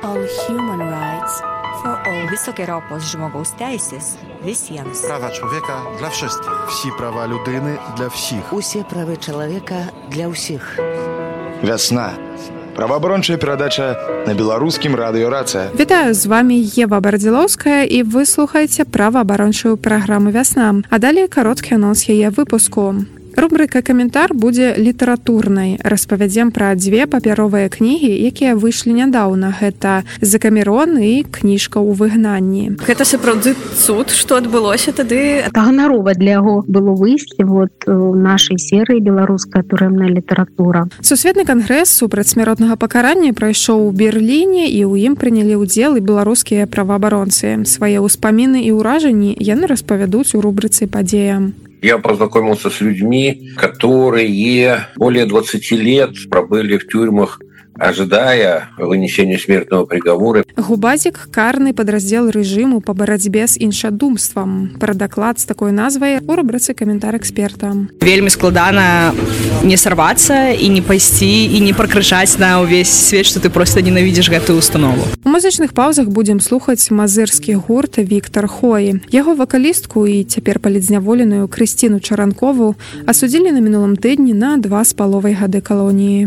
all human rights for all. Високі Europos žmogaus teisės visiems. Права чоловіка для всіх. Всі права людини для всіх. Усі права чоловіка для всіх. Вясна. Праваабарончая перадача на беларускім радыё «Рацыя». Вітаю, з вами Ева Бардзілоўская, і вы слухаеце праваабарончую праграму «Вясна». А далей кароткі анонс яе выпуску. Рубрика «Каментар» будзе літаратурнай. Распавядзем пра дзве папяровыя кнігі, якія выйшлі нядаўна. Гэта «Закамерон» і «Кніжка ў выгнанні». Гэта сапраўды цуд, што адбылося тады. Ганарова для яго было выйсці у нашай серыі беларуская турэмная літаратура. Сусветны кангрэс супраць смяротнага пакарання прайшоў у Берліне, і ў ім прынялі ўдзел і беларускія праваабаронцы. Свае ўспаміны і ўражанні яны распавядуць у рубрыцы «Падзея». Я познакомился с людьми, которые более 20 лет пробыли в тюрьмах, ожидая вынесения смертного приговора. Губазік – карны падраздзел рэжыму па барацьбе з іншадумствам. Пра даклад з такой назвай у рубрыцы «Каментар эксперта». Вельмі складана не сарвацца і не пайсці і не пракрычаць на ўвесь свет, што ты проста ненавідзіш гэтую установу. У музычных паўзах будзем слухаць мазырскі гурт «Віктар Хой». Яго вакалістку і цяпер палітзняволеную Крысціну Чаранкову асудзілі на мінулым тыдні на 2,5 гады калоніі.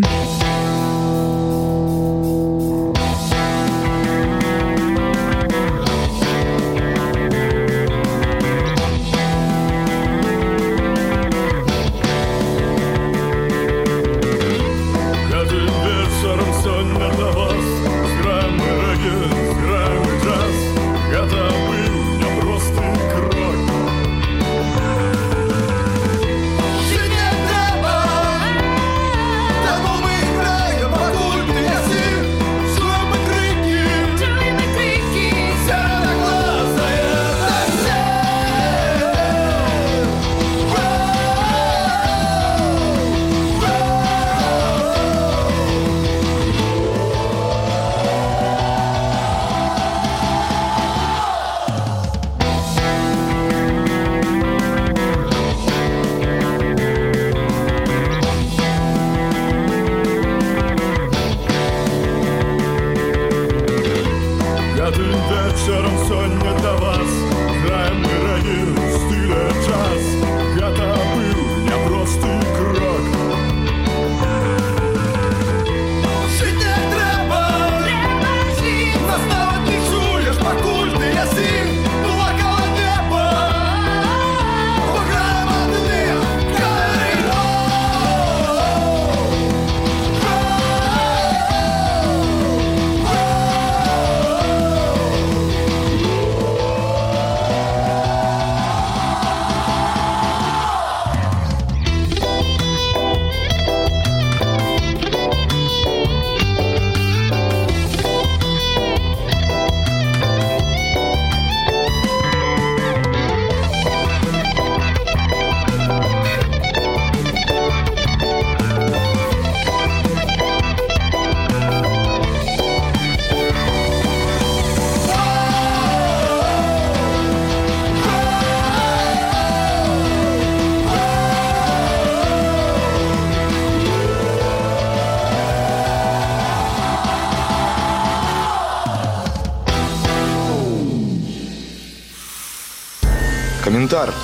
Каментар.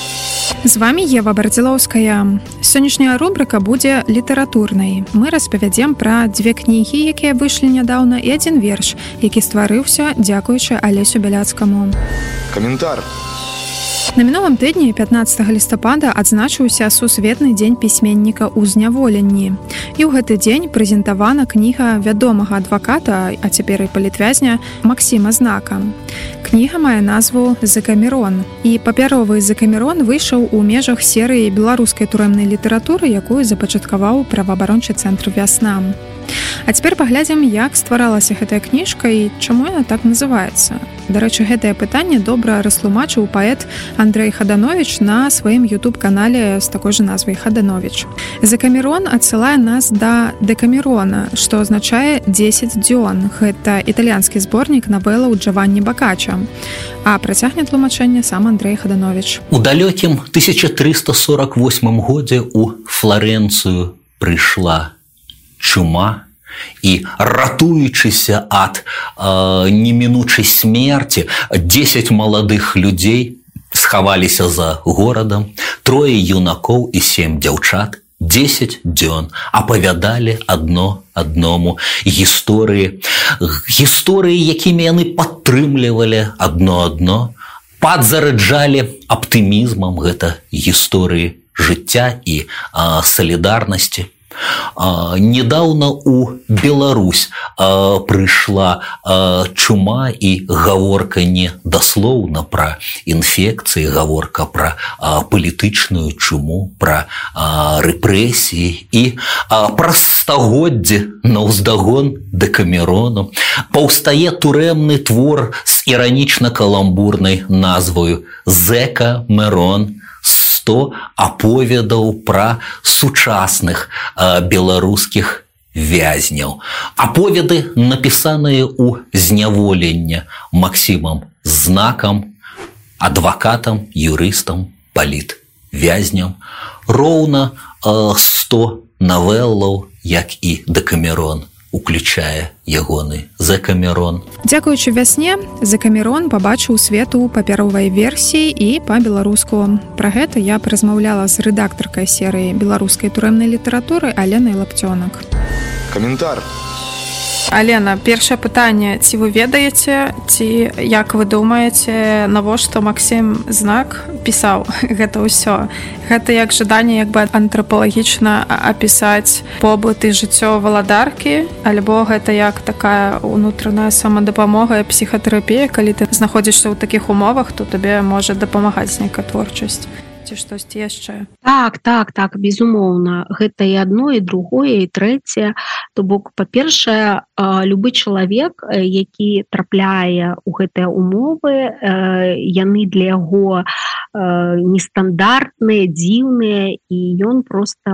З вами Ева Бардзілоўская. Сённяшняя рубрика будзе літаратурнай. Мы распавядзем пра дзве кнігі, якія выйшлі нядаўна, і адзін верш, які стварыўся дзякуючы Алесю Бяляцкаму. Каментар. На мінулым тыдні 15 лістапада адзначыўся Сусветны дзень пісьменніка ў зняволенні. І ў гэты дзень прэзентавана кніга вядомага адваката, а цяпер і палітвязня Максіма Знака. Кніга мае назву «Закамерон». І папяровы «Закамерон» выйшаў у межах серыі беларускай турэмнай літаратуры, якую запачаткаваў праваабарончы цэнтр «Вясна». А цяпер паглядзім, як стваралася гэтая кніжка і чаму яна так называецца. Дарэчы, гэтае пытанне добра растлумачыў паэт Андрэй Хаданович на сваім YouTube-канале з такой жа назвай «Хаданович». «Закамерон» адсылае нас да «Декамерона», што азначае 10 дзён. Гэта італьянскі зборнік навелаў Джаванні Бакача. А працягне тлумачэнне сам Андрэй Хаданович. У далёкім 1348 годзе ў Флорэнцыю прыйшла чума І, ратуючыся ад немінучай смерці, 10 маладых людзей схаваліся за горадам, 3 юнакоў і 7 дзяўчат 10 дзён апавядалі адно адному гісторыі, якімі яны падтрымлівалі адно, падзараджалі аптымізмам гэта гісторыі жыцця і салідарнасці. Недаўна у Беларусь прыйшла чума і гаворка не даслоўна пра інфекцыі, гаворка пра палітычную чуму, пра рэпрэсіі і праз стагоддзе наўздагон Дэкамерону паўстае турэмны твор з іранічна-каламбурнай назваю «Зэкамерон», 100 аповедаў пра сучасных беларускіх вязняў. Аповеды напісаныя ў зняволенне Максімам Знакам, адвакатам, юрыстам, палітвязням. Роўна 100 навелаў, як і Дэкамерон, уключае ягоны «Зэкамерон». Дзякуючы вясне «Зэкамерон» пабачыў свет у папяровай версіі і па-беларуску. Пра гэта я паразмаўляла з рэдактаркай серыі беларускай турэмнай літаратуры Аленай Лапцёнак. Каментар. Алена, першае пытанне. Ці вы ведаеце, ці, як вы думаеце, навошта Максім Знак пісаў гэта ўсё? Гэта як жаданне як бы антрапалагічна апісаць побыт і жыццё валадаркі, альбо гэта як такая ўнутраная самадапамога і псіхатэрапія, калі ты знаходзішся ў такіх умовах, то табе можа дапамагаць нейкая творчасць? Ці штосьці яшчэ? Так, безумоўна. Гэта і адно, і другое, і трэцяе. То бок, па-першае, любы чалавек, які трапляе ў гэтыя умовы, яны для яго нестандартныя, дзіўныя, і ён проста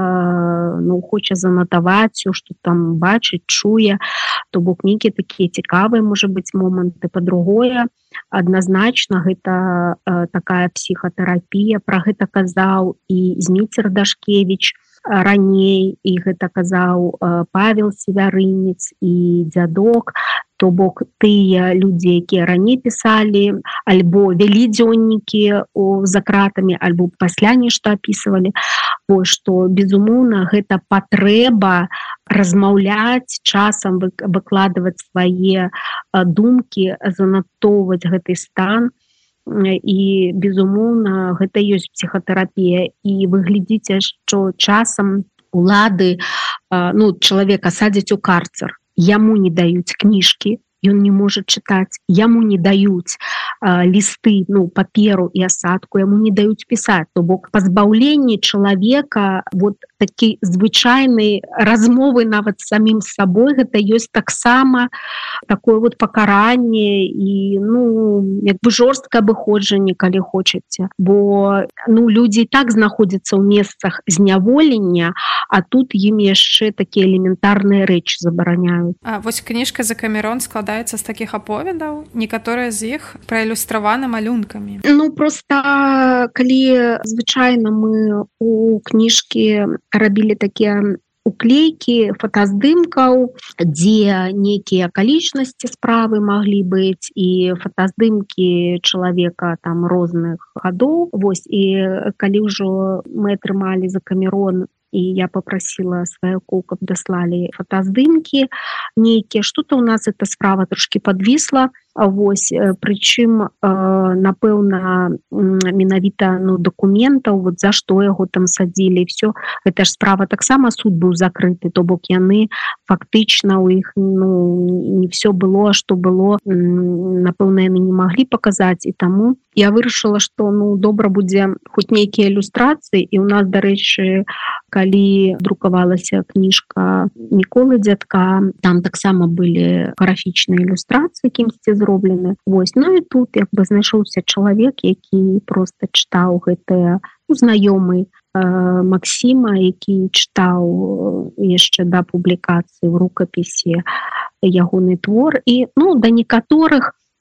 хоча занатаваць усё, што там бачыць, чуе. То бок, нейкія такія цікавыя, можа быць, моманты. Па-другое, адназначна гэта такая псіхатэрапія. Пра гэта казаў і Зміцер Дашкевіч раней, і гэта казаў Павел Севярынец і дзядок. То бок, тыя людзі, якія раней пісалі, альбо вялі дзённікі за кратамі, альбо пасля нешта апісвалі, што, безумоўна, гэта патрэба размаўляць, часам выкладваць свае думкі, занатоўваць гэты стан. І, безумоўна, гэта ёсць псіхатэрапія. І вы глядзіце, што часам улады чалавека садзяць у карцер, яму не даюць кніжкі, ён не можа чытаць, яму не даюць лісты, паперу і асадку, яму не даюць пісаць. То бок, пазбаўленне чалавека такі звычайнай размовы нават з самім сабой, гэта ёсць таксама такое пакаранне і як бы жорсткае абыходжанне, калі хочаце. Бо людзі і так знаходзяцца ў месцах зняволення, а тут ім яшчэ такія элементарныя рэчы забараняюць. Вось кніжка «Зэкамерон» складаецца з такіх аповедаў, некаторыя з іх праілюстраваны малюнкамі. Проста, калі звычайна мы у кніжкі рабілі такія уклейкі фотаздымкаў, дзе нейкія акалічнасці справы маглі быць, і фотаздымкі чалавека там розных гадоў. І калі ўжо мы атрымалі «Зэкамерон», і я попросила сваяку, каб даслалі фотаздымкі нейкія, што-то ў нас эта справа трошки подвісла. Прычым, напэўна, менавіта дакументаў, за што яго там садзілі, все. Гэта ж справа таксама суд быў закрыты, то бок яны фактычна у іх не все было, што было, напэўна, яны не маглі паказаць, і таму я вырашыла, што добра будзе хоць нейкія ілюстрацыі. І у нас, дарэчы, калі друкавалася кніжка Міколы Дзядка, там таксама былі графічныя ілюстрацыі кімсьці зроблены. І тут як бы знайшоўся чалавек, які проста чытаў гэтыя, знаёмы Максіма, які чытаў яшчэ да публікацыі ў рукапісе ягоны твор. І да некаторых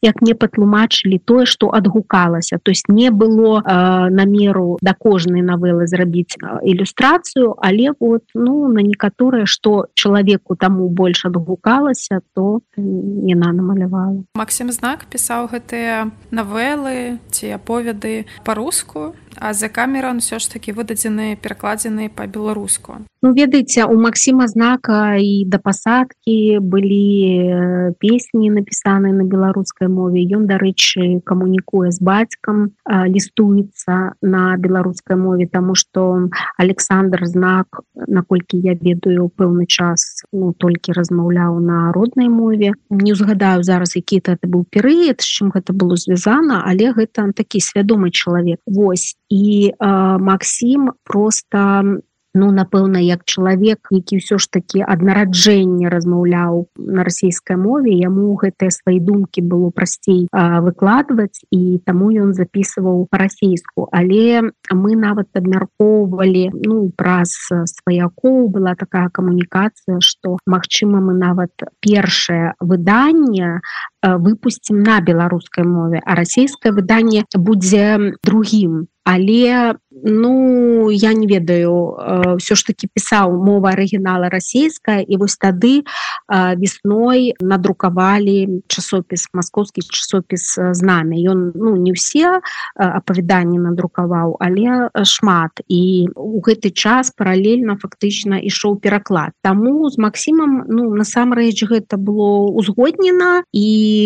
як мне патлумачылі тое, што адгукалася. То есть не было намеру да кожнай навелы зрабіць ілюстрацыю, але вот, ну, на некаторыя, што чалавеку таму больш адгукалася, то яна намалявала. Максім Знак пісаў гэтыя навелы ці аповеды па-руску, а за Камерон ўсё ж такі выдадзены, перакладзены па-беларуску. Ну, ведаеце, у Максіма Знака і да пасадкі былі песні напісаныя на беларускай мове. Ён, дарэчы, камунікуе з бацькам, лістуецца на беларускай мове, таму што Александр Знак, наколькі я ведаю, пэўны час толькі размаўляў на роднай мове. Не ўзгадаю зараз, які гэта быў перыяд, з чым гэта было звязана, але гэта такі свядомы чалавек. Вось. І Максім проста, ну, напэўна, як чалавек, які ўсё ж такі ад нараджэння размаўляў на расійскай мове, яму гэтыя свае думкі было прасцей выкладваць, і таму ён запісваў па-расійску. Але мы нават абмяркоўвалі, ну, праз сваякоў была такая камунікацыя, што, магчыма, мы нават першае выданне выпусцім на беларускай мове, а расійскае выданне будзе другім. Але, ну, я не ведаю, ўсё ж такі пісаў мова арыгінала расійская, і вось тады весной надрукавалі часопіс, маскоўскі часопіс «Знамя». Ён, ну, не ўсе апавяданні надрукаваў, але шмат. І ў гэты час паралельна фактычна ішоў пераклад. Таму з Максімам, ну, насамрэч гэта было узгоднена, і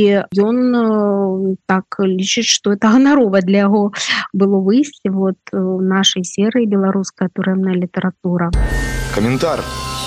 ён так лічыць, што это ганарова для яго было выйсці вот в нашей серии «Белорусская турэмная літаратура». Каментар.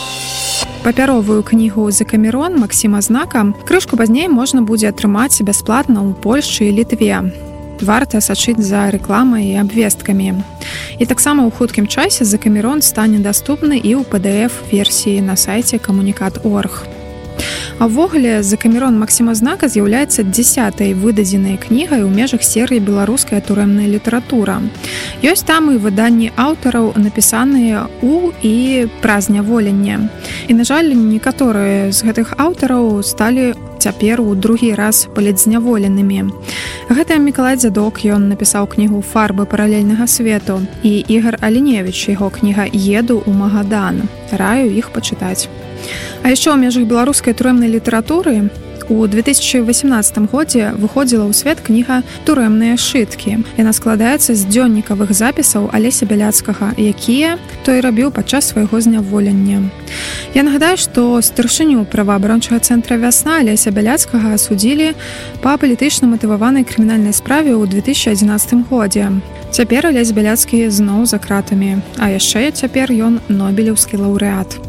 Папяровую кнігу «За Камерон» Максіма Знака крышку пазней можна будзе атрымаць бясплатна ў Польшчы і Літве. Варта сачыць за рэкламай і абвесткамі. І таксама ў хуткім часе «За Камерон» стане даступны і ў PDF-версіі на сайце Камунікат.орг. А ўвогуле, «За Камерон» Максіма Знака з'яўляецца 10-й выдадзенай кнігай у межах серыі «Беларуская турэмная літаратура». Ёсць там і выданні аўтараў, напісаныя ў і праз зняволенне. І, на жаль, некаторыя з гэтых аўтараў сталі цяпер у другі раз палітзняволенымі. Гэта Мікалай Дзядок, ён напісаў кнігу «Фарбы паралельнага свету», і Ігар Аліневіч, яго кніга «Еду ў Магадан». Раю іх пачытаць. А яшчэ ў межах беларускай турэмнай літаратуры у 2018 годзе выходзіла ў свет кніга «Турэмныя шыткі». Яна складаецца з дзённікавых запісаў Алеся Бяляцкага, якія той рабіў падчас свайго зняволення. Я нагадаю, што старшыню праваабарончага цэнтра «Вясна» Алеся Бяляцкага асудзілі па палітычна матываванай крымінальнай справе ў 2011 годзе. Цяпер Алесь Бяляцкі зноў за кратамі, а яшчэ цяпер ён нобелеўскі лаўрэат.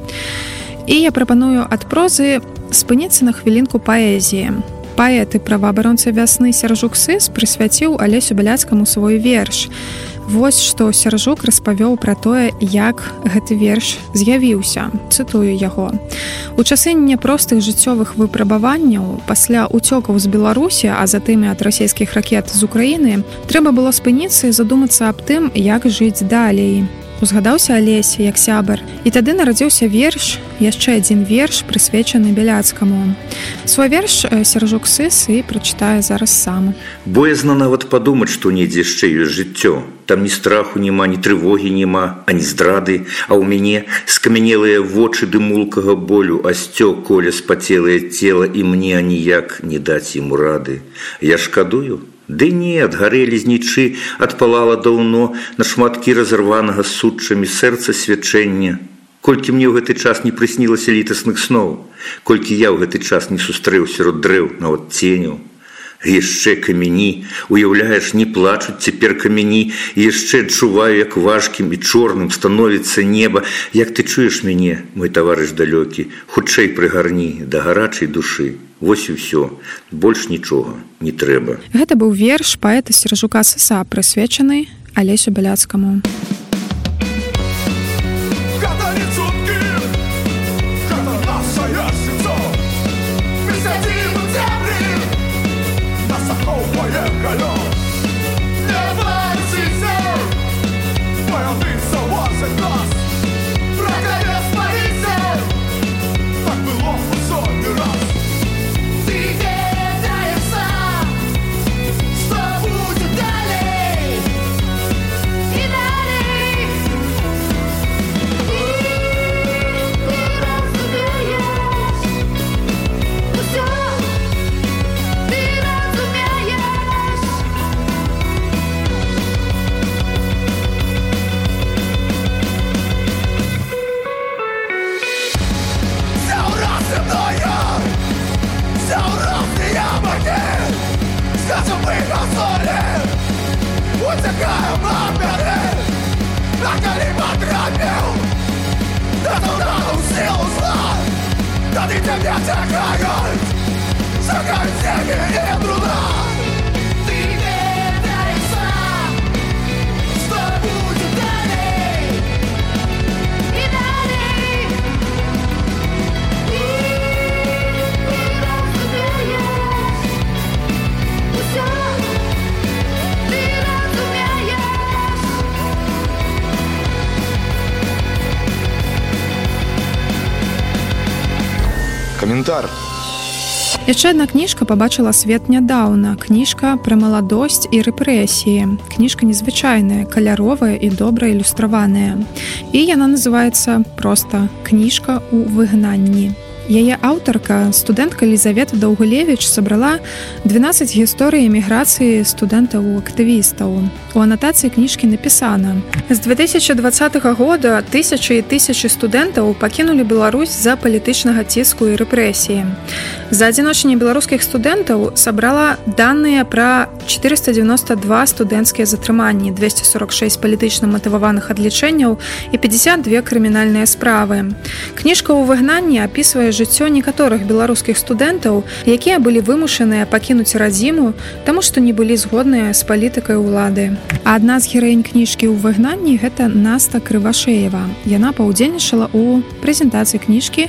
І я прапаную ад прозы спыніцца на хвілінку паэзіі. Паэт і праваабаронца «Вясны» Сяржук Сыс прысвяціў Алесю Бяляцкаму свой верш. Вось што Сяржук распавёў пра тое, як гэты верш з'явіўся. Цытую яго. У часы няпростых жыццёвых выпрабаванняў, пасля уцёкаў з Беларусі, а затым і ад расійскіх ракет з Украіны, трэба было спыніцца і задумацца аб тым, як жыць далей. Узгадаўся Алесь як сябар, і тады нарадзіўся верш, яшчэ адзін верш, прысвечаны Бяляцкаму. Свой верш Сяржук Сыс і прачытае зараз сам. Боязна нават падумаць, што недзе яшчэ ёсць жыццё. Там ні страху няма, ні трывогі няма, ані здрады, а ў мяне скамянелыя вочы дымулкага болю, а сцёк коля спацелае цела, і мне аніяк не даць яму рады. Я шкадую? Ды не, адгарэлі знічы, адпалала даўно на шматкі разарванага суччамі сэрца свячэння. Колькі мне ў гэты час не прыснілася літасных сноў, колькі я ў гэты час не сустрэў сярод дрэў нават ценяў. Яшчэ камяні, уяўляеш, не плачуць цяпер камяні, і яшчэ адчуваю, як важкім і чорным становіцца неба. Як ты чуеш мяне, мой таварыш далёкі, хутчэй прыгарні да гарачай душы. Вось і ўсё, больш нічога не трэба. Гэта быў верш паэта Сяржука Сыса, прысвечаны Алесю Бяляцкаму. сердцем выхосоли, утекаю на миры, на колеба тропил, да туда силу зла, да ты тебя тягают, шагают всеми и труда. Каментар. Яшчэ адна кніжка пабачыла свет нядаўна. Кніжка пра маладосць і рэпрэсіі. Кніжка незвычайная, каляровая і добра ілюстраваная. І яна называецца проста «Кніжка ў выгнанні». Яе аўтарка, студэнтка Елізавета Даўгулевіч, сабрала 12 гісторый эміграцыі студэнтаў-актывістаў. У анатацыі кніжкі напісана: з 2020 года тысячы і тысячы студэнтаў пакінулі Беларусь з-за палітычнага ціску і рэпрэсіі. За адзіночні беларускіх студэнтаў сабрала даныя пра 492 студэнцкія затрыманні, 246 палітычна матываваных адлічэнняў і 52 крымінальныя справы. Кніжка ў выгнанні апісвае жыццё некаторых беларускіх студэнтаў, якія былі вымушаныя пакінуць радзіму, таму што не былі згодныя з палітыкай улады. А адна з гераінь кніжкі ў выгнанні – гэта Наста Крывашеева. Яна паўдзельнічала ў прэзентацыі кніжкі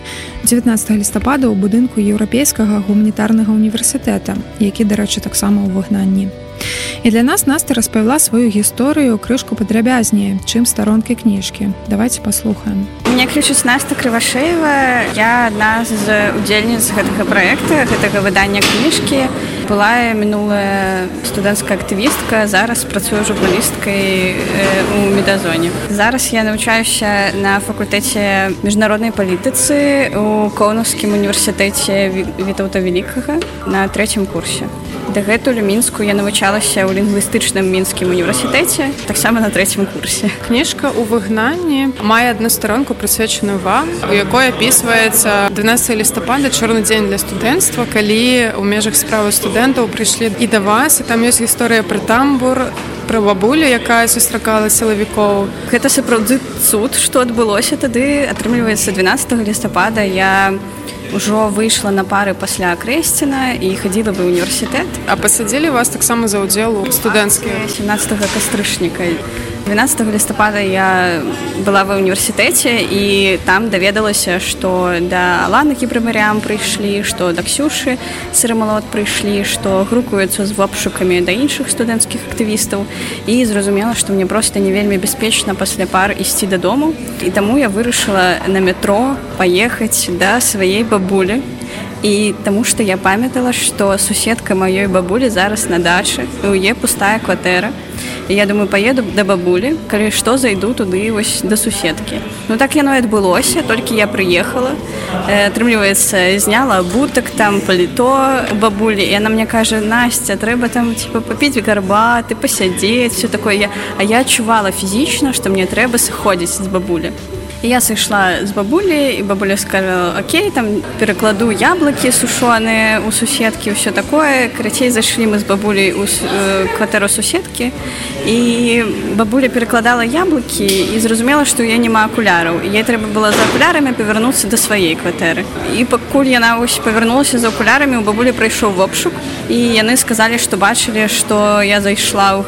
19 лістапада ў будынку Еўрапейскага гуманітарнага універсітэта, які, дарэчы, таксама ў выгнанні. І для нас Наста распавяла сваю гісторыю крышку падрабязней, чым старонкі кніжкі. Давайте паслухаем. Меня клічуць Наста Крывашеева. Я адна з удзельніц гэтага праекта, гэтага выдання кніжкі. Была мінулая студэнцкая актывістка, зараз працую журналісткай у Медазоне. Зараз я навучаюся на факультэце міжнароднай палітыцы у Коўнаўскім універсітэце Вітаўта Велікага на 3-м курсе. Дагэтуль у Мінску я навучалася ў лінгвістычным мінскім універсітэце, таксама на 3-м курсе. Кніжка ў выгнанні мае адну старонку, прысвечаную вам, у якой апісваецца 12 лістапада, чорны дзень для студэнцтва, калі ў межах справы студэнтаў прыйшлі і да вас, і там ёсць гісторыя пра тамбур, пра бабулю, якая сустракала сілавікоў. Гэта сапраўды цуд, што адбылося тады. Атрымліваецца, 12 лістапада я ўжо выйшла на пары пасля Крэсціна і хадзіла бы ў універсітэт. А пасадзілі вас таксама за ўдзел у студэнцкіх? 17 кастрычніка. 12 лістапада я была ва універсітэце і там даведалася, што да Аланы Кіпрамарям прыйшлі, што да Ксюшы Сырамалот прыйшлі, што групуюцца з обшукамі да іншых студэнцкіх актывістаў, і зразумела, што мне проста не вельмі бяспечна пасля пар ісці дадому, і таму я вырашыла на метро паехаць да сваей бабулі. І таму што я памятала, што суседка маёй бабулі зараз на дачы, у яе пустая кватэра. І я думаю, паеду да бабулі, калі што, зайду туды вось да суседкі. Ну так яно і адбылося, толькі я прыехала, атрымліваецца, зняла абутак, там паліто у бабулі, і яна мне кажа: Настя, трэба там папіць гарбаты, пасядзець, все такое. А я адчувала фізічна, што мне трэба сыходзіць з бабулі. І я сышла з бабулі, і бабуля сказала: окей, там перакладу яблыкі сушоныя у суседкі, ўсё такое. Карацей, зайшлі мы з бабуляй у кватэру суседкі, і бабуля перакладала яблыкі і зразумела, што я няма акуляраў. І ёй трэба было за акулярамі павярнуцца да сваёй кватэры. І пакуль яна павярнулася за акулярамі, у бабулі прыйшоў обшук, і яны сказалі, што бачылі, што я зайшла ў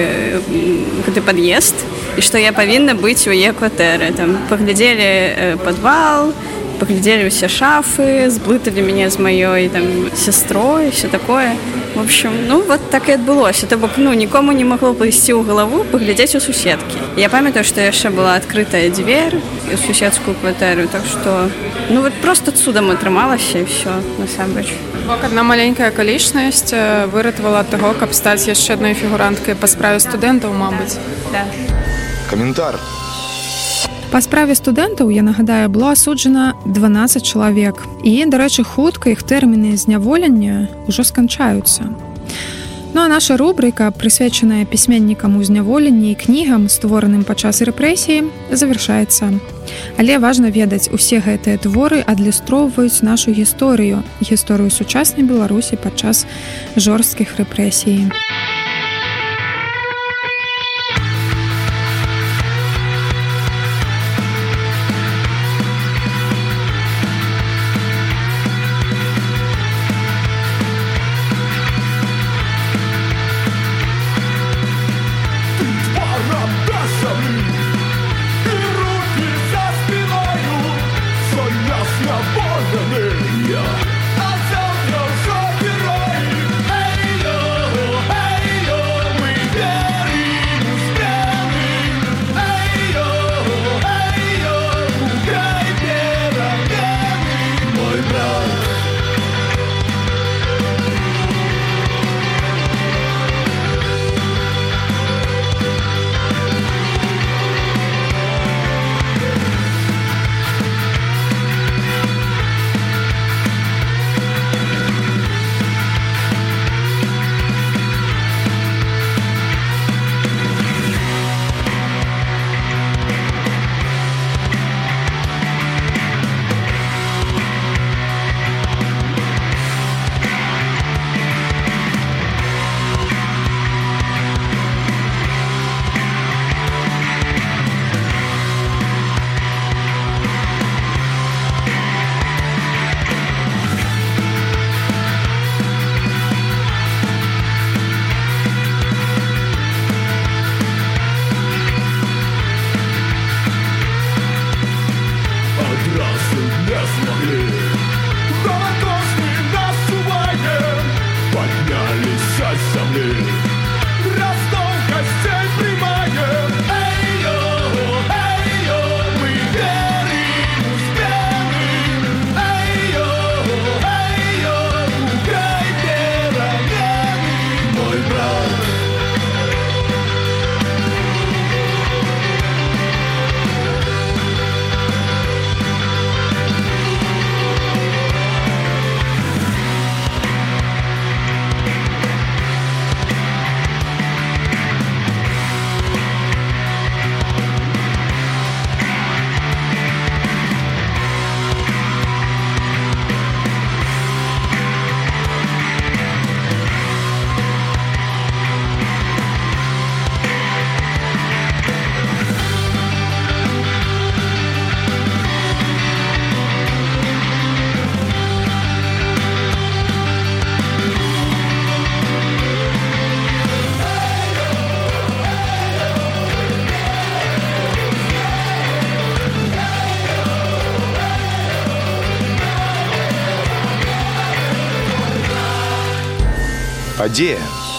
гэты пад'езд, і што я павінна быць у яе кватэры. Там паглядзелі падвал, паглядзелі ўсе шафы, зблыталі мяне з маёй там сястрой, все такое. В общем, ну вот так і адбылося. То бок, ну, нікому не магло прыйсці ў галаву паглядзець у суседкі. Я памятаю, што яшчэ была адкрытая дзвер у суседскую кватэру, так што, ну вот просто цудам атрымалася і все, насамрэч. Бок адна маленькая акалічнасць выратавала ад таго, каб стаць яшчэ адной фігуранткай па справе студэнтаў, мабыць. Да. Каментар. Па справе студэнтаў, я нагадаю, было асуджана 12 чалавек. І, дарэчы, хутка іх тэрміны зняволення ўжо сканчаюцца. Ну а наша рубрика, прысвечаная пісьменнікам у зняволенні і кнігам, створаным падчас рэпрэсіі, завяршаецца. Але важна ведаць, усе гэтыя творы адлюстроўваюць нашу гісторыю сучаснай Беларусі падчас жорсткіх рэпрэсій. Падзея.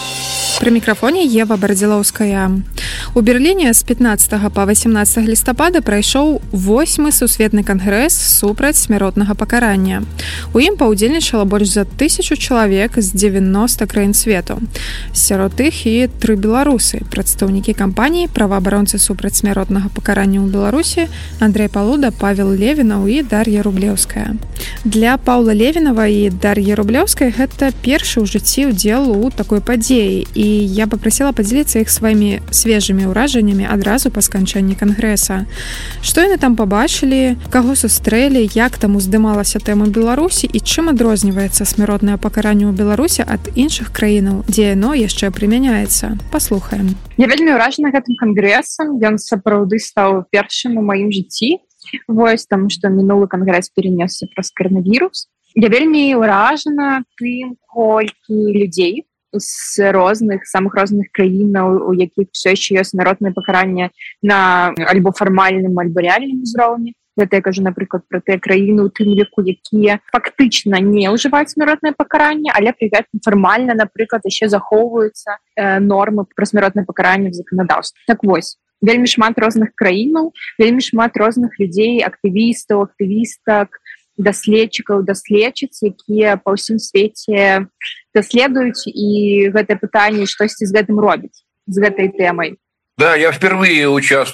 Пры мікрафоне Ева Бардзілоўская. У Берліне з 15 па 18 лістапада прайшоў 8-й сусветны кангрэс супраць смяротнага пакарання. У ім паўдзельнічала больш за 1000 чалавек з 90 краін свету. Сярод іх і 3 беларусы, прадстаўнікі кампаніі праваабаронцы супраць смяротнага пакарання ў Беларусі Андрэй Палуда, Павел Левінаў і Дар'я Рублеўская. Для Паўла Левінава і Дар'і Рублеўскай гэта першы ў жыцці ўдзел у такой падзеі, і я папрасіла падзяліцца іх сваімі свежымі ўражаннямі адразу па сканчэнні кангрэса. Што яны там пабачылі, каго сустрэлі, як там уздымалася тэма Беларусі і чым адрозніваецца смяротнае пакаранне ў Беларусі ад іншых краінаў, дзе яно яшчэ прымяняецца. Паслухаем. Я вельмі ўражана гэтым кангрэсам, ён сапраўды стаў першым у маім жыцці. Вось, таму што мінулы кангрэс перенесся праз каранавірус. Я вельмі ўражана тым, колькі людзей з розных, самых розных краінаў, у якіх все яшчэ ёсць смяротнае пакаранне на альбо фармальным, альбо рэальным узроўні. Гэта я кажу, напрыклад, пра тыя краіны, у тым ліку, якія фактычна не ўжываюць смяротнае пакаранне, але пры гэтым фармальна, напрыклад, яшчэ захоўваюцца нормы пра смяротнае пакаранне в заканадаўстве. Так вось, вельмі шмат розных краінаў, вельмі шмат розных людзей, актывістаў, актывістак, даследчыкаў, даследчыц, якія па ўсім свеце даследуюць і гэтае пытанне штосьці з гэтым робіць, з гэтай тэмай. Да, я впервые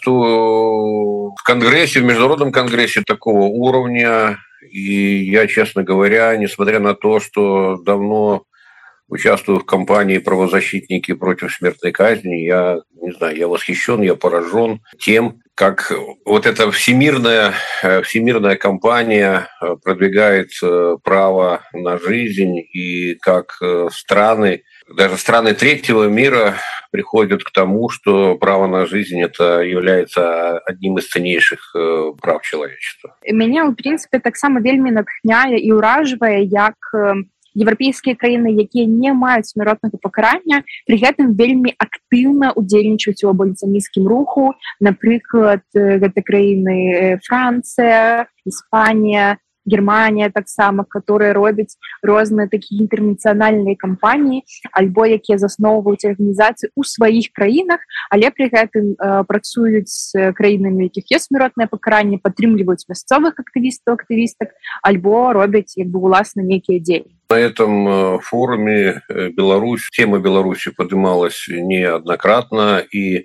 участвую в конгрессе, в международном конгрессе такого уровня. И я, честно говоря, несмотря на то, что давно участвую в кампании «Правозащитники против смертной казни». Я не знаю, я восхищен, я поражен тем, как вот эта всемирная кампания продвигает право на жизнь, и как даже страны третьего мира приходят к тому, что право на жизнь это является одним из ценнейших прав человечества. Мяне, в принципе, таксама вельмі натхняе і ўражвае, як еўрапейскія краіны, якія не маюць смяротнага пакарання, пры гэтым вельмі актыўна удзельнічаюць у абаліцыянісцкім руху. Напрыклад, гэта краіны Францыя, Іспанія, Германія таксама, которые робяць розныя такія інтэрнацыянальныя кампаніі, альбо якія засноўваюць арганізацыі ў сваіх краінах, але пры гэтым працуюць з краінамі, якіх ёсць смяротнае пакаранне, падтрымліваюць мясцовых актывістаў, актывістак, альбо робяць як бы уласна нейкія дзеянні. На этом форуме тема Беларуси поднималась неоднократно, и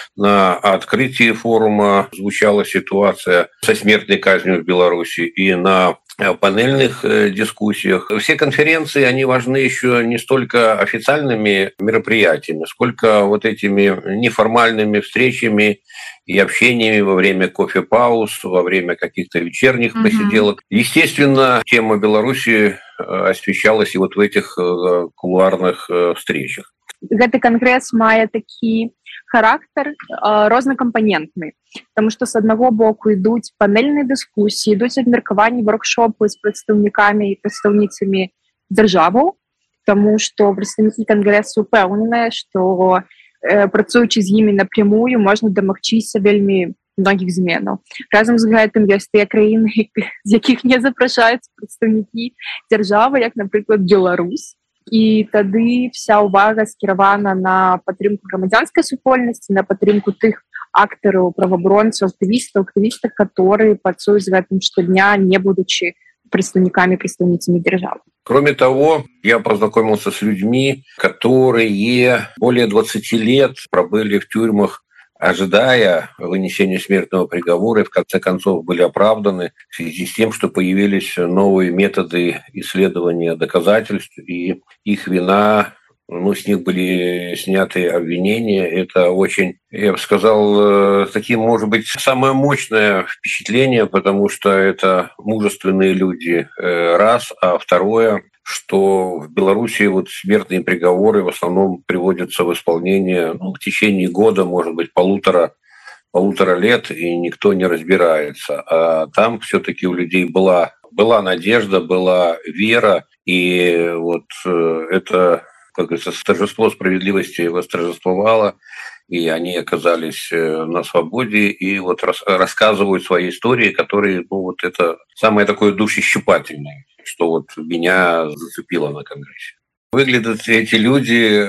на открытии форума звучала ситуация со смертной казнью в Беларуси, и на панельных дискуссиях. Все конференции, они важны еще не столько официальными мероприятиями, сколько вот этими неформальными встречами и общениями во время кофе-пауз, во время каких-то вечерних посиделок. Естественно, тема Беларуси освещалась и вот в этих кулуарных встречах. Гэты кангрэс мае такі характар рознакампанентны, потому што з аднаго боку ідуць панельныя дыскусіі, ідуць абмеркаванні, воркшопы з прадстаўнікамі і прадстаўніцамі дзяржаваў, таму што прадстаўнікі кангрэсу ўпэўненыя, што працуючы з імі напрямую можна дамагчыся вельмі многіх зменаў. Разам з гэтым ёсць тыя краіны, з якіх не запрашаюцца прадстаўнікі дзяржавы, як, напрыклад, Беларусь. І тады вся ўвага скіравана на падтрымку грамадзянскай супольнасці, на падтрымку тых актараў, праваабаронцаў, актывістаў, которые працуюць з гэтым штодня, не будучи представниками, представницами державы. Кроме того, я познакомился с людьми, которые более 20 лет пробыли в тюрьмах, ожидая вынесения смертного приговора, и в конце концов были оправданы в связи с тем, что появились новые методы исследования доказательств, и их вина, с них были сняты обвинения. Это очень, я бы сказал, таким, может быть, самое мощное впечатление, потому что это мужественные люди, раз, а второе, что в Беларуси вот смертные приговоры в основном приводятся в исполнение в течение года, может быть, полутора лет, и никто не разбирается. А там все-таки у людей была надежда, была вера, и вот это, как говорится, торжество справедливости восторжествовало, и они оказались на свободе, и вот рассказывают свои истории, которые, это самое такое душещипательное, что вот меня зацепило на конгрессе. Выглядят эти люди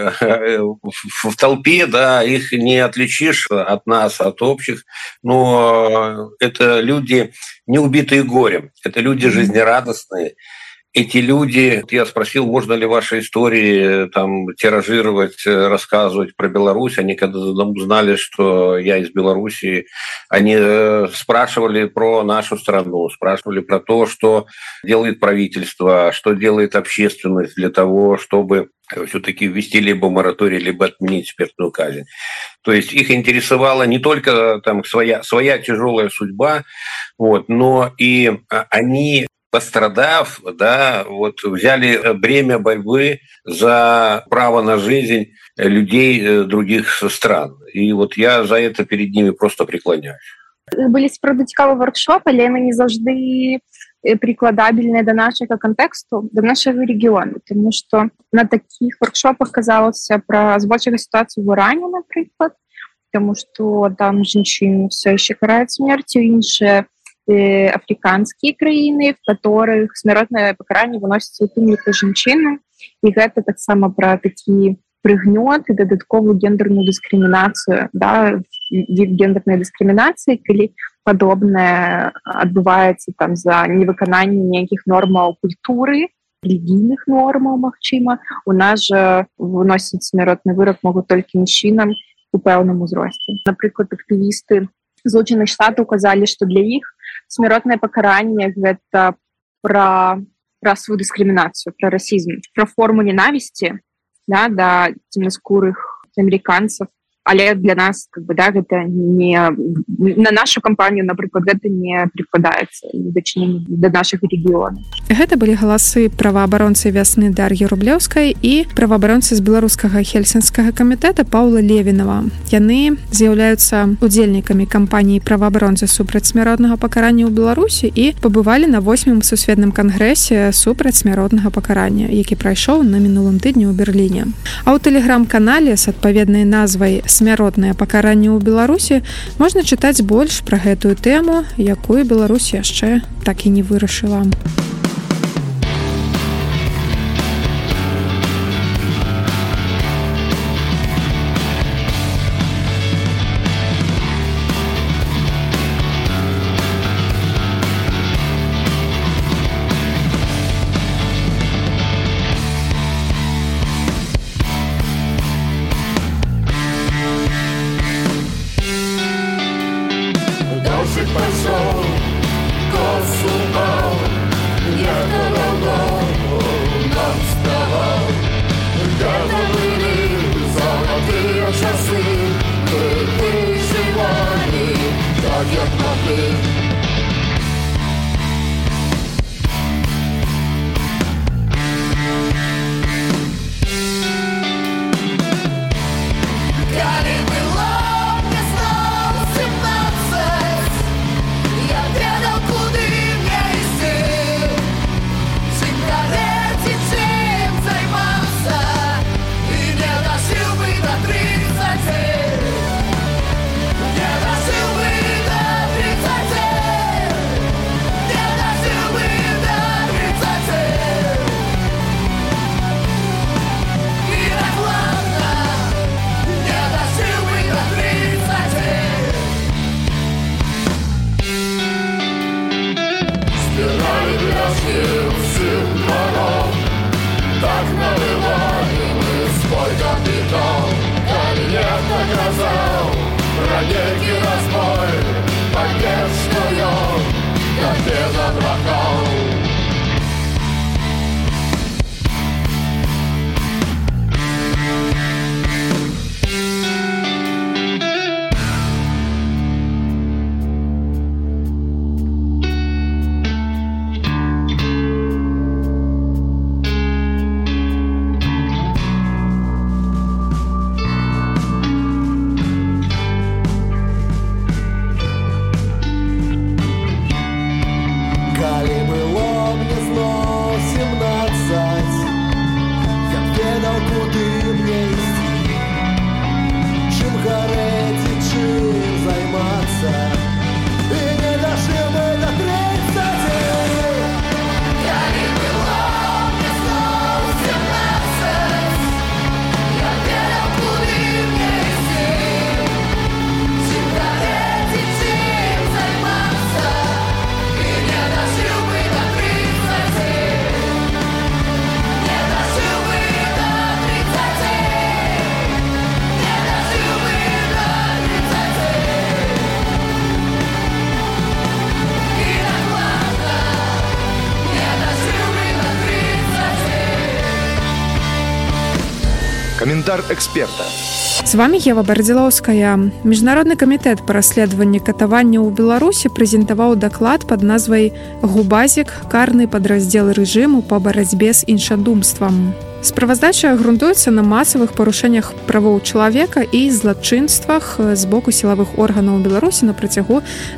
в толпе, да, их не отличишь от нас, от общих, но это люди, не убитые горем, это люди жизнерадостные. Эти люди, я спросил, можно ли ваши истории там тиражировать, рассказывать про Беларусь. Они когда узнали, что я из Беларуси, они спрашивали про нашу страну, спрашивали про то, что делает правительство, что делает общественность для того, чтобы все-таки ввести либо мораторий, либо отменить смертную казнь. То есть их интересовала не только там своя тяжелая судьба, но и они, пострадав, да, взяли бремя борьбы за право на жизнь людей других стран. И я за это перед ними просто преклоняюсь. Былі справді цікаві воркшопи, але вони не завжди прикладабельні до нашого контексту, до нашого регіону. Тому що на таких воркшопах казалося про збольшення ситуації в Ірані, наприклад, тому що там жінчин все ще карають смертю, інші африканские краіны, в которых смяротнае пакаранне выносіцца ў тым ліку жанчыны, і гэта таксама пра такі прыгнёт і дадатковую гендерную дыскрымінацыю, да, від гендернай дыскрымінацыі, калі падобнае адбываецца там за невыкананне нейкіх нормаў культуры, рэлігійных нормаў, магчыма. У нас жа выносіць смяротны вырак могуць толькі мужчынам у пэўным узросце. Напрыклад, актывісты Злучаных Штатаў казалі, што для іх смяротнае пакаранне гэта пра про свою дискриминацию, про расизм, про форму ненависти, да, до темноскурых американцев. Але для нас гэта не на нашу кампанію, напрыклад, гэта не прыкладаецца дачыненне да нашых рэгіёнаў. Гэта былі галасы праваабаронцы вясны Дар'і Рублёўскай і праваабаронцы з беларускага хельсінскага камітэта Паўла Левінава. Яны з'яўляюцца удзельнікамі кампаніі праваабаронцы супраць смяротнага пакарання ў Беларусі і пабывалі на 8-м сусветным кангрэсе супраць смяротнага пакарання, які прайшоў на мінулым тыдні ў Берліне. А ў тэлеграм-канале з адпаведнай назвай «Смяротнае пакаранне ў Беларусі» можна чытаць больш пра гэтую тэму, якую Беларусь яшчэ так і не вырашыла. Каментар эксперта. С вами Ева Бардзілаўская. Міжнародны камітэт па расследаванні катаванняў у Беларусі прэзентаваў даклад пад назвай «Губазік. Карны падраздзел рэжыму па барацьбе з іншадумствам». Справаздача грунтуецца на масавых парушэннях правоў чалавека і злачынствах з боку сілавых органаў Беларусі на працягу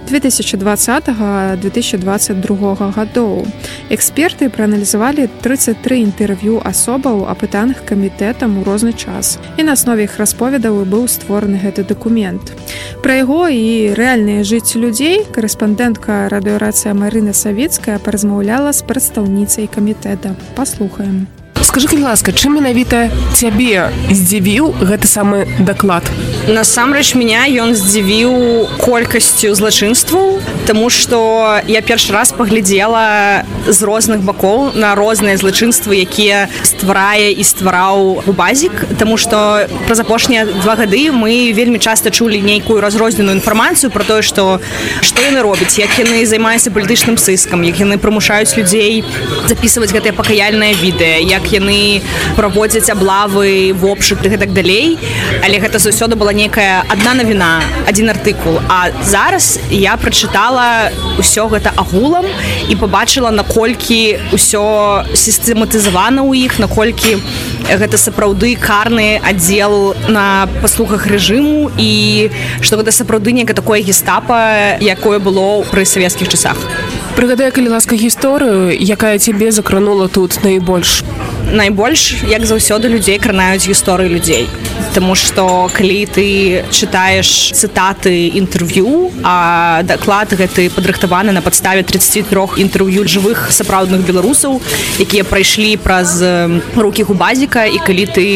2020-2022 гадоў. Эксперты прааналізавалі 33 інтэрв'ю асобаў, апытаных камітэтам у розны час. І на аснове іх расповедаў быў створаны гэты дакумент. Пра яго і рэальнае жыццё людзей корэспандэнтка радыёрацыя Марына Савіцкая паразмаўляла з прадстаўніцай камітэта. Паслухаем. Скажи, калі ласка, чым менавіта цябе здзівіў гэты самы даклад? Насамрэч меня ён здзівіў колькасцю злачынстваў, таму што я першы раз паглядзела з розных бакоў на розныя злачынствы, якія стварае і ствараў Губазік, таму што праз апошнія 2 гады мы вельмі часта чулі нейкую разрозненую інфармацыю пра тое, што яны робяць, як яны займаюцца палітычным сыскам, як яны прымушаюць людзей запісваць гэтыя пакаяльныя відэа, як яны праводзяць аблавы, вобшукі і так далей, але гэта заўсёды была некая адна навіна, адзін артыкул. А зараз я прачытала ўсё гэта агулам і пабачыла, наколькі ўсё сістэматызавана ў іх, наколькі гэта сапраўды карны аддзел на паслугах рэжыму і што гэта сапраўды некае такое гестапа, якое было пры савецкіх часах. Прыгадай, калі ласка, гісторыю, якая цябе закранула тут найбольш? Найбольш, як заўсёды, людзей кранаюць гісторыі людзей. Таму што калі ты чытаеш цытаты інтэрв'ю, а даклад гэты падрыхтаваны на падставе 33 інтэрв'ю жывых сапраўдных беларусаў, якія прайшлі праз рукі Губазіка, і калі ты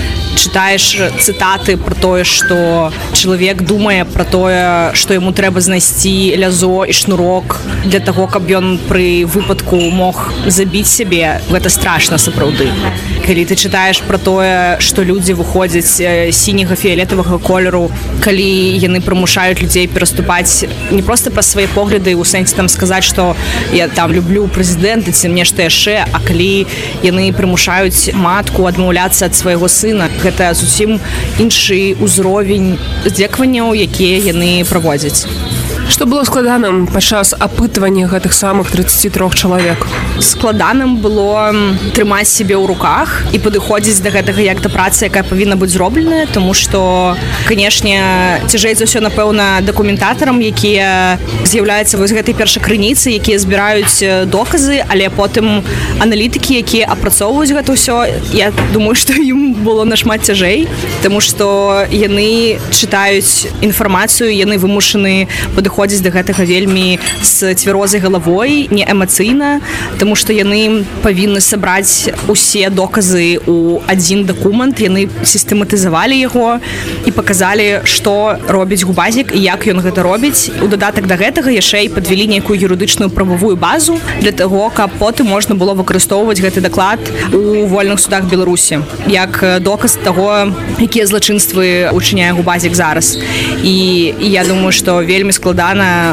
читаешь цитаты про тое, что чалавек думае про тое, что ему трэба знайсці лязо і шнурок для того, каб ён пры выпадку мог забіць сябе, гэта страшна сапраўды. Калі ты читаешь про тое, что людзі выходзяць сіняга фіялетавага колеру, калі яны прымушаюць людзей пераступаць не просто праз свае погляды у сэнсе там сказаць, что я там люблю прэзідэнта ці нешта яшчэ, а калі яны прымушаюць матку адмаўляцца ад свайго сына, гэта зусім іншы ўзровень здзекаванняў, якія яны праводзяць. Што было складаным падчас апытвання гэтых самых 33 чалавек? Складаным было трымаць сябе ў руках і падыходзіць да гэтага як да працы, якая павінна быць зробленая, тому што, канешне, цяжэй за ўсё, напэўна, дакументатарам, якія з'яўляюцца вось гэтай першакрыніцы, якія збіраюць доказы, але потым аналітыкі, якія апрацоўваюць гэта ўсё, я думаю, што ім было нашмат цяжэй, таму што яны чытаюць інфармацыю, яны вымушаны падыходзіць да гэтага вельмі з цвярозай галавой, не эмацыйна, таму што яны павінны сабраць усе доказы ў адзін дакумент, яны сістэматызавалі яго і паказалі, што робіць Губазік і як ён гэта робіць. У дадатак да гэтага яшчэ і падвялі нейкую юрыдычную прававую базу для таго, каб потым можна было выкарыстоўваць гэты даклад у вольных судах Беларусі як доказ таго, якія злачынствы учыняе Губазік зараз. І я думаю, што вельмі складана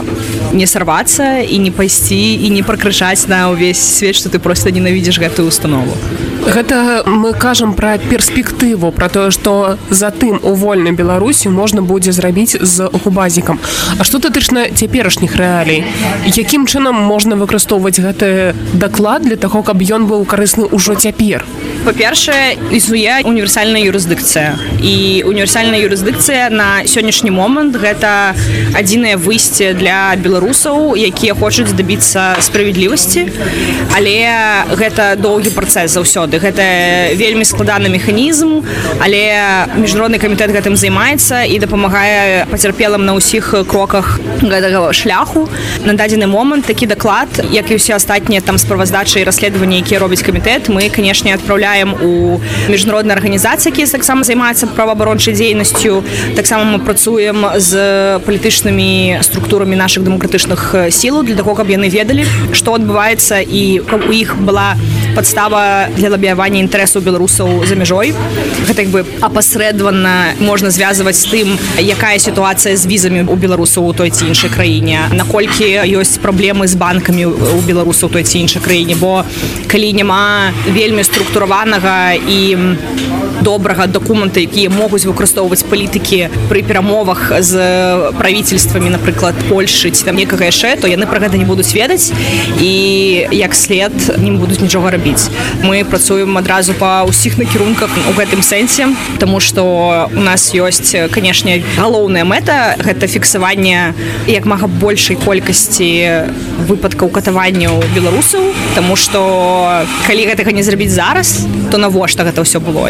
не сорваться і не пайсці і не пракрычаць на ўвесь свет, што ты просто ненавідзіш гэтую установу. Гэта мы кажам пра перспектыву, пра тое, што затым у вольнай Беларусі можна будзе зрабіць з Губазікам. А што датычна цяперашніх рэалій? Якім чынам можна выкарыстоўваць гэты даклад для таго, каб ён быў карысны ўжо цяпер? Па-першае, існуе універсальная юрысдыкцыя. І універсальная юрысдыкцыя на сённяшні момант гэта адзінае выйсце для беларусаў, якія хочуць дабіцца справядлівасці, але гэта доўгі працэс заўсёды. Гэта вельмі складаны механізм, але міжнародны камітэт гэтым займаецца і дапамагае пацярпелым на ўсіх кроках гэтага шляху. На дадзены момант такі даклад, як і ўсе астатнія там справаздачы і расследаванні, якія робіць камітэт, мы, канешне, адпраўляем у міжнародныя арганізацыі, якія таксама займаюцца праваабарончай дзейнасцю. Таксама мы працуем з палітычнымі структурамі нашых дэмакратычных сілаў для таго, каб яны ведалі, што адбываецца і каб у іх была падстава для лабіявання інтарэсаў беларусаў за мяжой. Гэта як бы апасрэдвана можна звязваць з тым, якая сітуацыя з візамі у беларусаў у той ці іншай краіне, наколькі ёсць праблемы з банкамі у беларусаў у той ці іншай краіне, бо калі няма вельмі структураванага і добрага дакумента, якія могуць выкарыстоўваць палітыкі пры перамовах з правительствамі, напрыклад, Польшы ці там некага яшчэ, то яны пра гэта не будуць ведаць і як след не будуць нічога рабіць. Мы працуем адразу па ўсіх накірунках у гэтым сэнсе, таму што у нас ёсць, канешне, галоўная мэта гэта фіксаванне як мага большай колькасці выпадкаў катаванняў беларусаў, таму што калі гэтага не зрабіць зараз, то навошта гэта ўсё было? Людзі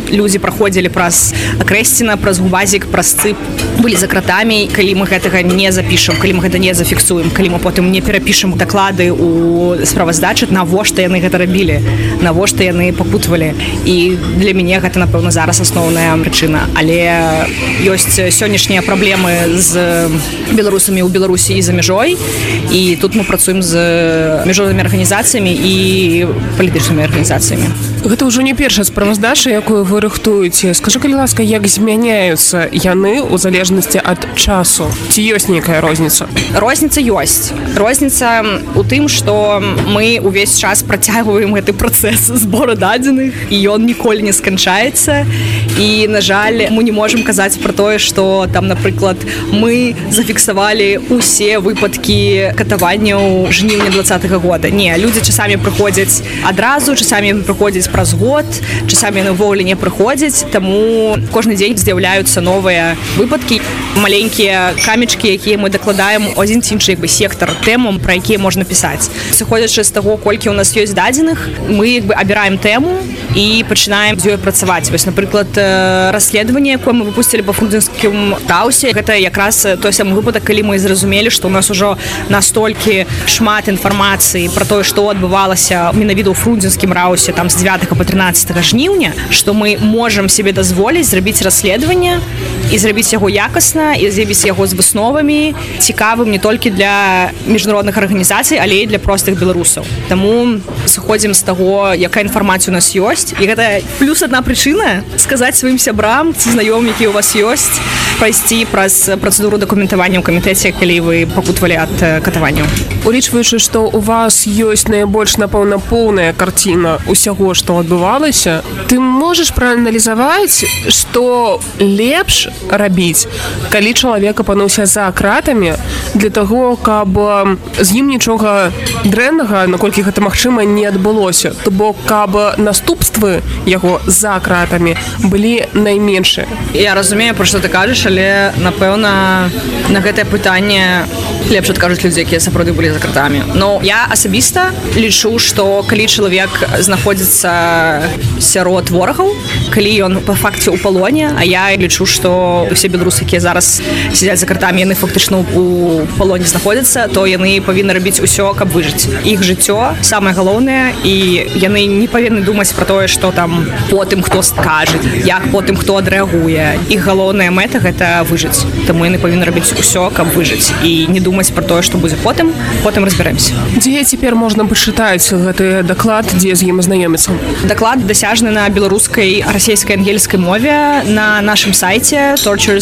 праходзілі праз Крэсціна, праз Губазік, праз Цып, былі за кратамі. Калі мы гэтага не запішам, калі мы гэта не зафіксуем, калі мы потым не перапішам даклады ў справаздачы, навошта яны гэта рабілі, навошта яны пакутвалі. І для мяне гэта, напэўна, зараз асноўная прычына. Але ёсць сённяшнія праблемы з беларусамі ў Беларусі і за мяжой. І тут мы працуем з міжнароднымі арганізацыямі і палітычнымі арганізацыямі. Гэта ўжо не першая справаздача, якую вы рыхтуеце. Скажы, калі ласка, як змяняюцца яны ў залежнасці ад часу? Ці ёсць нейкая розніца? Розніца ёсць. Розніца ў тым, што мы ўвесь час працягваем гэты працэс збору дадзеных, і ён ніколі не сканчаецца. І, на жаль, мы не можам казаць пра тое, што там, напрыклад, мы зафіксавалі ўсе выпадкі катаванняў жніўня 2020 года. Не, людзі часамі прыходзяць адразу, часамі прыходзяць праз год, часамі яны ўвогуле не прыходзяць, таму кожны дзень з'яўляюцца новыя выпадкі, маленькія камечкі, якія мы дакладаем у адзін ці іншы сектар тэмам, пра якія можна пісаць. Сыходзячы з таго, колькі ў нас ёсць дадзеных, мы абіраем тэму і пачынаем з ёй працаваць. Вось, напрыклад, расследаванне, якое мы выпусцілі па фрунзенскім раусе, гэта якраз той самы выпадак, калі мы зразумелі, што ў нас ужо настолькі шмат інфармацыі пра тое, што адбывалася менавіта ў фрунзенскім раусе там з 9 по 13 жніўня, што мы можам себе дазволіць зрабіць расследаванне і зрабіць яго якасна, і зрабіць яго з высновамі, цікавым не толькі для міжнародных арганізацый, але і для простых беларусаў. Таму сыходзім з таго, якая інфармацыя у нас ёсць. І гэта плюс адна прычына сказаць сваім сябрам ці знаёмым, які у вас ёсць, прайсці праз працэдуру дакументавання ў камітэце, калі вы пакутвалі ад катаванняў. Улічваючы, што у вас ёсць найбольш, напэўна, поўная карціна усяго, што адбывалася, ты можаш прааналізаваць, што лепш рабіць, калі чалавек апынуўся за кратамі, для таго, каб з ім нічога дрэннага, наколькі гэта магчыма, не адбылося. То бок, каб наступствы яго за кратамі былі найменшыя. Я разумею, пра што ты кажаш, але, напэўна, на гэтае пытанне лепш адкажуць людзі, якія сапраўды былі за кратамі. Но я асабіста лічу, што калі чалавек знаходзіцца сярод ворагаў, калі ён па факце ў палоне, а я лічу, што усе беларусы, якія зараз сядзяць за кратамі, яны фактычна ў палоне знаходзяцца, то яны павінны рабіць усё, каб выжыць. Іх жыццё самае галоўнае, і яны не павінны думаць пра тое, што там потым хто скажа, як потым хто адрэагуе. Іх галоўная мэта гэта выжыць. Таму яны павінны рабіць усё, каб выжыць, і не думаць пра тое, што будзе потым разбяремся. Дзе цяпер можна пачытаць гэты даклад, дзе з ім азнаёміцца? Даклад дасяжны на беларускай, расейскай, ангельскай мове на нашым сайце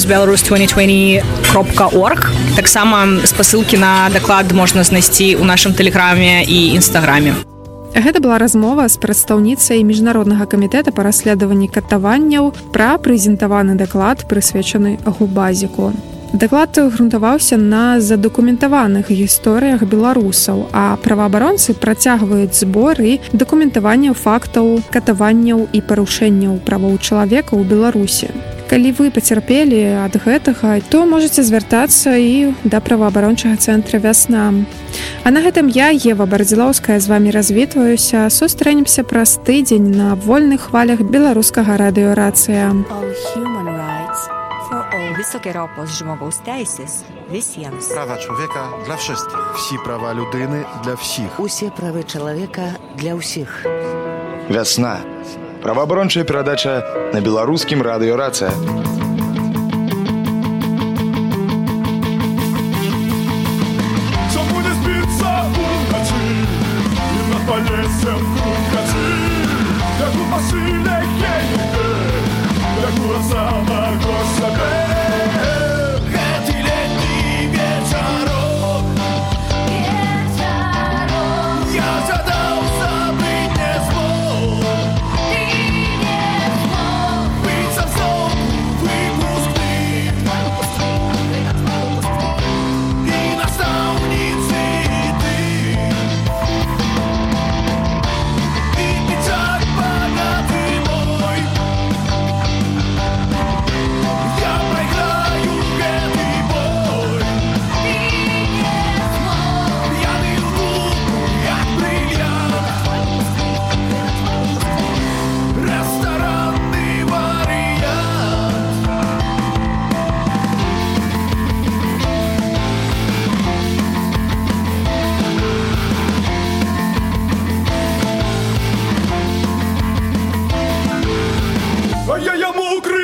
torturesbelarus2020.org. Таксама спасылкі на даклад можна знайсці ў нашым тэлеграме і інстаграме. Гэта была размова з прадстаўніцай міжнароднага камітэта па расследаванні катаванняў пра прэзентаваны даклад, прысвечаны Губазіку. Даклад грунтаваўся на задакументаваных гісторыях беларусаў, а праваабаронцы працягваюць збор і дакументаванне фактаў катаванняў і парушэнняў правоў чалавека ў Беларусі. Калі вы пацярпелі ад гэтага, то можаце звяртацца і да праваабарончага цэнтра «Вясна». А на гэтым я, Ева Бардзілаўская, з вамі развітваюся. Сустрэнемся праз тыдзень на вольных хвалях беларускага радыёрацыя. Wysokie ropos żmogą stejsys, wysjens. Права чоловіка для всіх. Всі права людини для всіх. Усе правы чалавека для ўсіх. Вясна. Праваабарончая перадача на беларускім радыёрацыя. We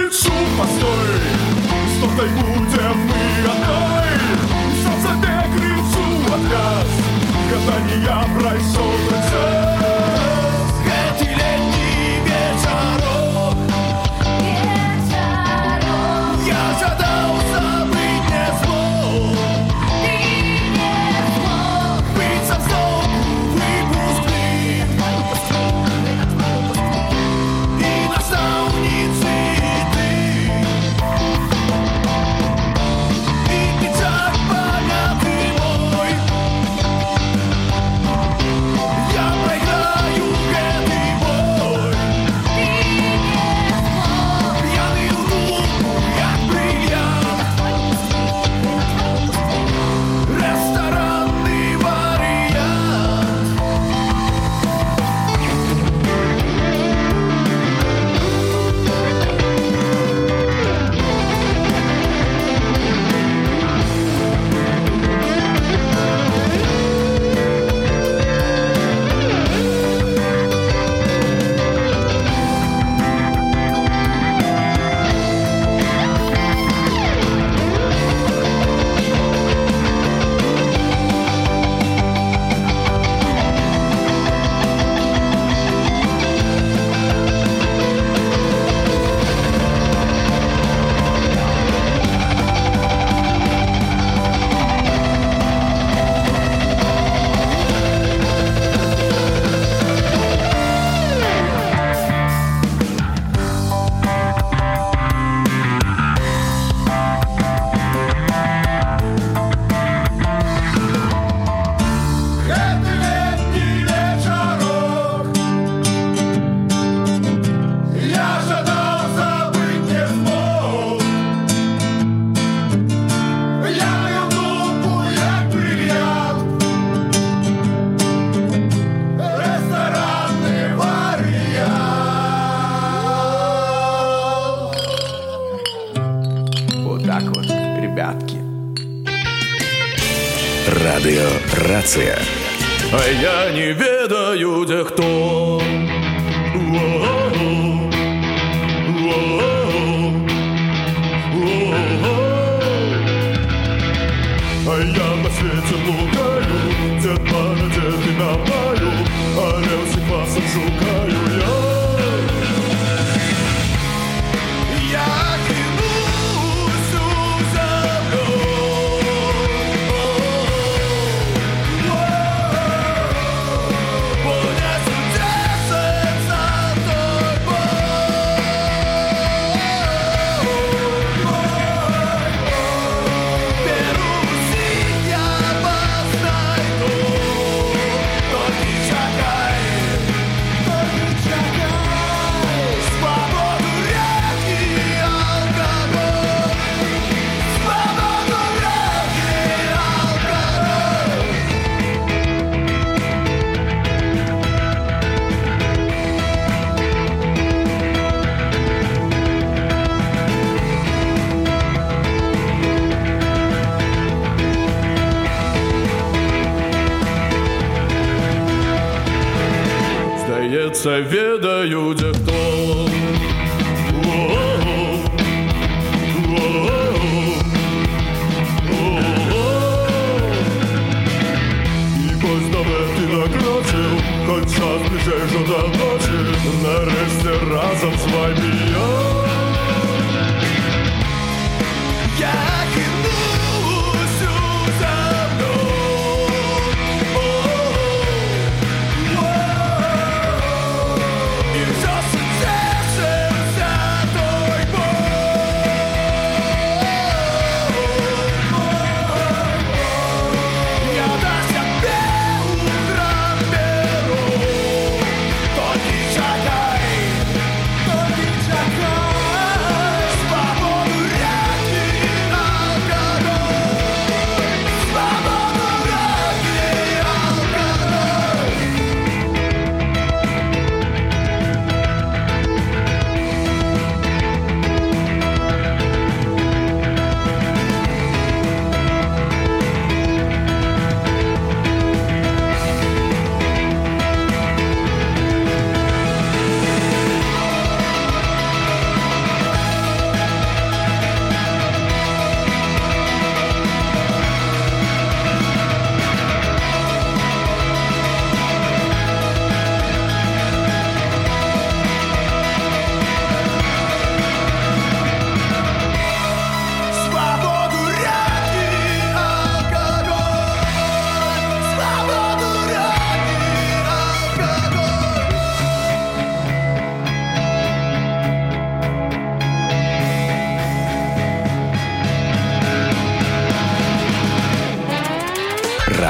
кричу, постой, что той будем мы одной. И сам себе кричу отказ, когда не я прошел процесс. Эти летние вечерок, я жадал забыть не смог. Быть совсем выпускным и наставницей ты. И печаль понятый мой. Я проиграю этой бой. Пьяный лук, як бриллиант. Ресторанный вариант. Это летний вечерок, я жадал забыть не смог. Пьяную группу, як бриллиант. Ресторанный вариант. Вот так вот, ребятки. Радио Рація. А я не ведаю, где кто. Воу, воу, воу. А я на свете лукаю, Дед Мороз, Дед и напаю, а Левсик вас обшукаю я. Я кинусь у землю. Понесу десять за тобой. Перусить я вас найду. Только чакай, свободу реки алкоголь. Свободу реки алкоголь. Здається, ведаю, де хто. Воу, воу, воу. І пусть давай ти накрочив, хоч час ближайшо до ночі, нарешті разом з вами я. Я кинусь у землю. И все сердце той бой. Я до себе утром беру. Только чакай, свободу реки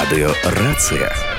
Радыё Рацыя.